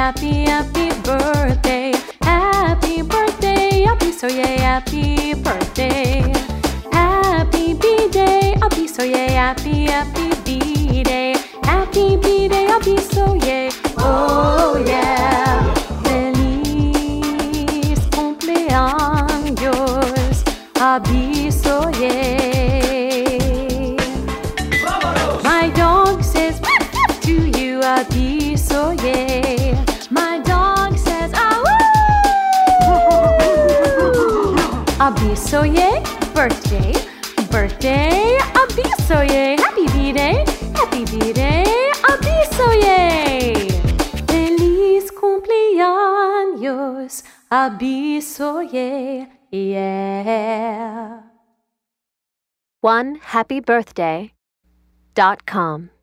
happy, happy birthday. Happy birthday, Abisoye, happy birthday. Happy B-Day, Abisoye, happy, happy B-Day. Happy B-Day, Abisoye, oh yeah. Feliz cumpleaños, Abisoye. My dog says to you, Abisoye. My dog says, Abisoye, birthday, birthday, Abisoye. Happy B-Day, happy B-Day, Abisoye. Feliz cumpleaños, Abisoye, yeah. OneHappyBirthday.com